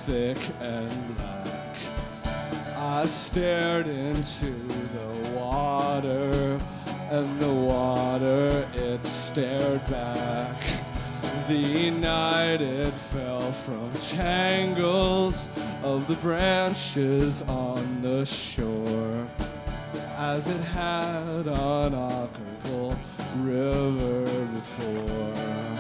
thick and black. I stared into the water, and the water, it stared back. The night it fell from tangles of the branches on the shore, as it had on Ockerville River before.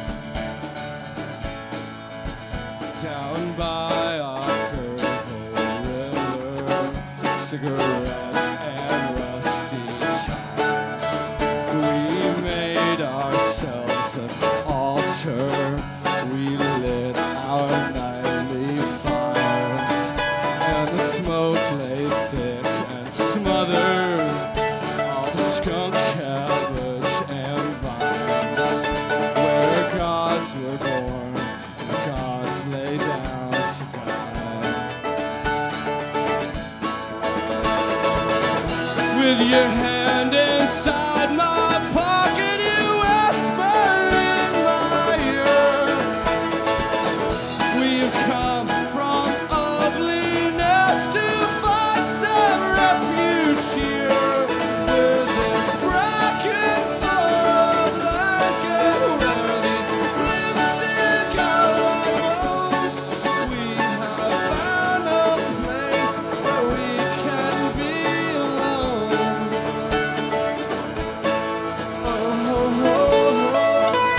Down by Ockerville River, cigarettes and rusty ties, we made ourselves an altar. We lit our nightly fires, and the smoke lay thick and smothered all the skunk cabbage and vines, where gods were born and gods lay down to die. With your hand inside my pocket, you whisper in my ear, we've come from ugliness to find some refuge here. With this bracken for a blanket, where these lipstick eyebrows, we have found a place where we can be alone. Oh, oh, oh, oh.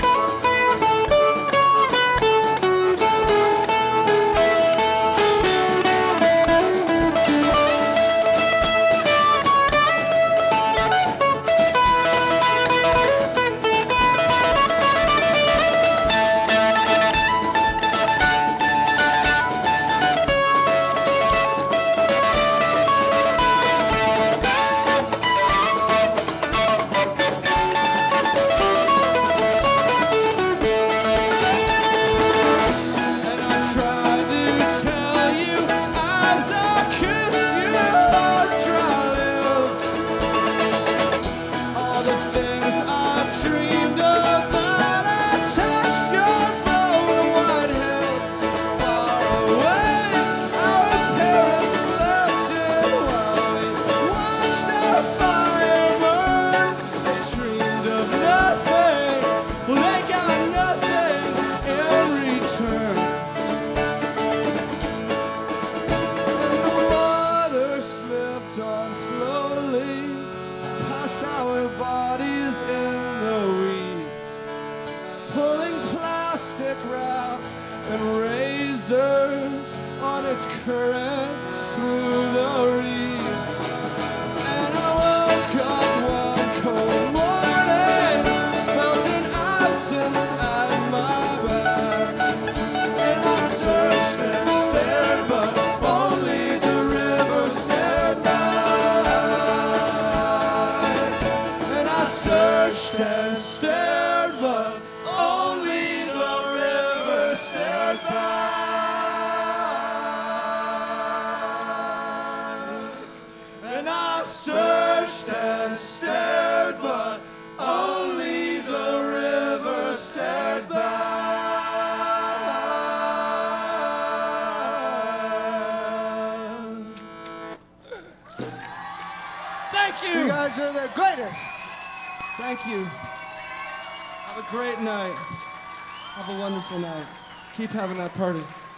And I tried to tell you as I kissed your dry lips, all the things I dreamed about. I touched your bone white hips. Far away, our parents slept in while we watched our fire burn. They dreamed of nothing, well, they got nothing in return. And the water slipped on slowly past our bodies in the weeds, pulling plastic wrap and razors on its current through the reeds. And I woke up one cold morning, felt an absence at my back. And I searched and stared, but only the river stared back. And I searched and stared, but only the river stared back. And I searched and stared, but only the river stared back. Thank you. You guys are the greatest. Thank you. Have a great night. Have a wonderful night. Keep having that party.